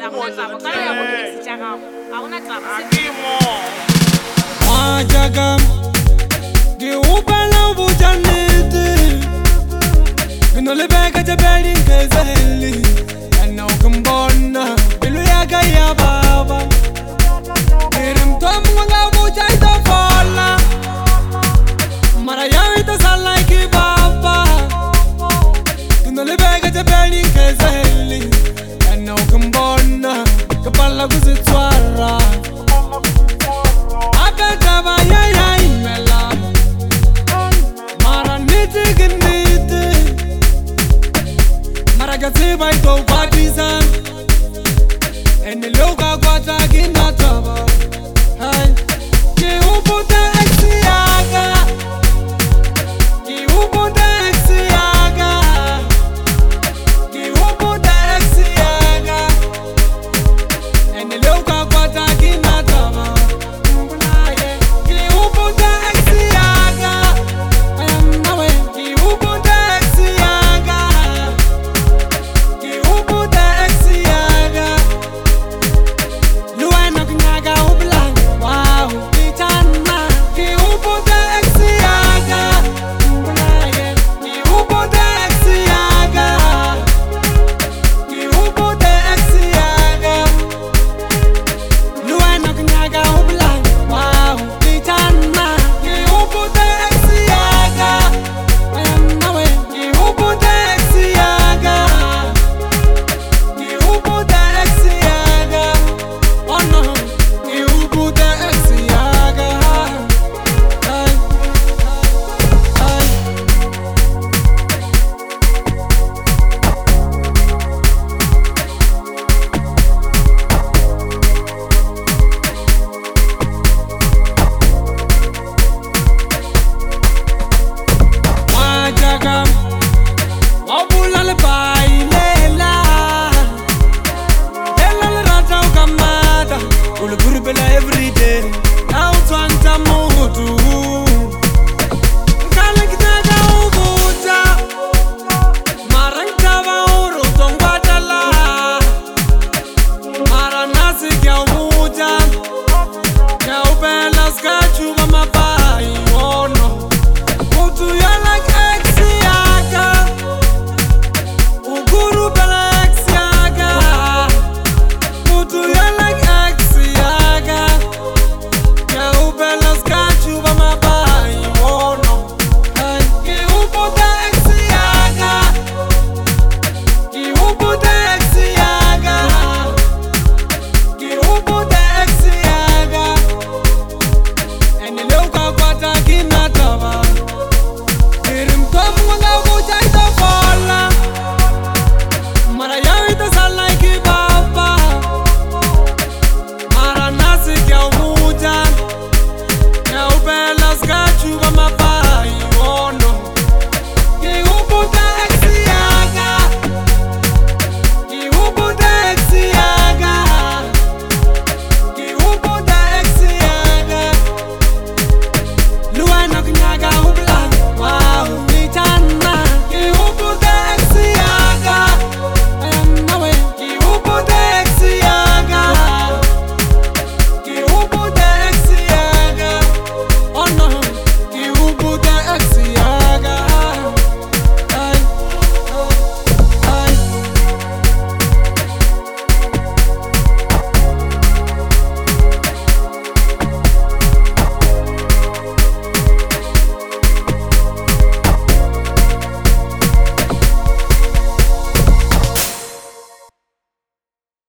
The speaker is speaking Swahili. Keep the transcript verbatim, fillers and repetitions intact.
Majagam, giubala bujaniti, ginole bega jabeli kezeli, eno kumbona, bilu yaga ya baba, irim tomu nga bujai to fola, maraya ita salai ki baba, ginole bega jabeli kezeli, eno kumbona, kapala kuzitswara. Maragati by to partisan, and the local quata ginataba. Hey, Kiubuta Exiaga, Kiubuta Exiaga, Kiubuta Exiaga, and the local quata ginataba. Kiubuta Exiaga, and now Kiubuta Exiaga. Every day